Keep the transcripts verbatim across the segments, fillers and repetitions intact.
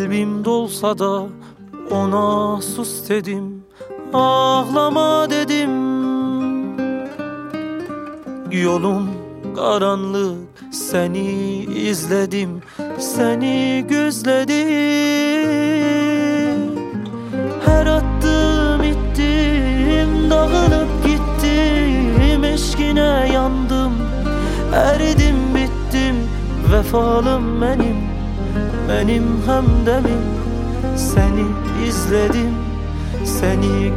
Kalbim dolsa da ona sus dedim, ağlama dedim. Yolum karanlık, seni izledim, seni gözledim. Her attım ittim, dağılıp gittim, eşkine yandım, eridim bittim. Vefalım benim, benim hemdemim. Seni izledim, seni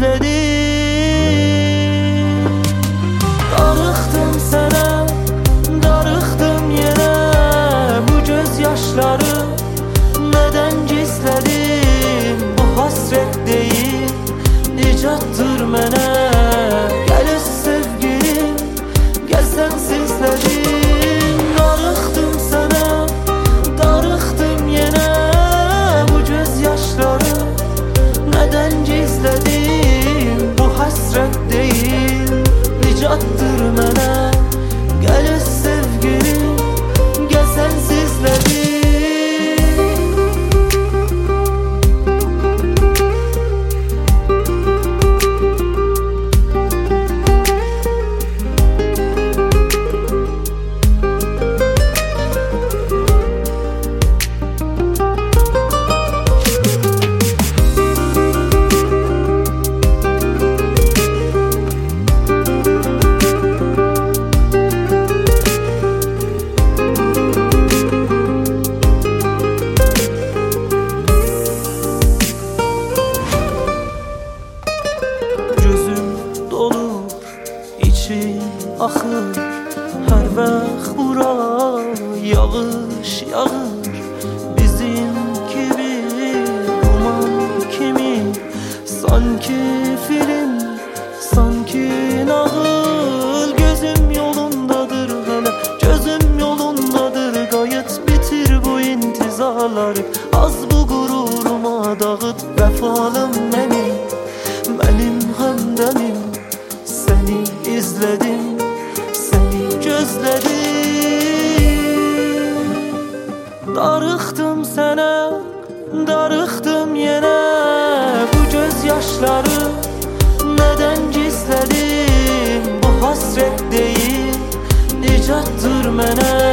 gözledim. Darıxdım sana, darıxdım yine. Bu gözyaşları neden gizledim? Bu hasret değil, nicattır mənə. Gəlir sevgilim, gəl sensizlədim. Darıxdım sana, darıxdım yine. Bu gözyaşları neden gizledim? Bu hasret değil, nicattır mənə. Gəlir sevgilim, gəl sensizlədim. Axır, hər vaxt bura yağış yağır. Bizim kimi, duman kimi, sanki film, sanki nağıl. Gözüm yolundadır hələ, gözüm yolundadır. Qayıt bitir bu intizarları, az bu qururuma dağıt. Vəfalım mənim, mənim həmdəmim. Seni izledim, seni gözledim. Darıxdım sənə, darıxdım yenə. Bu gözyaşları neden gizledim? Bu hasret değil, nicattır mənə.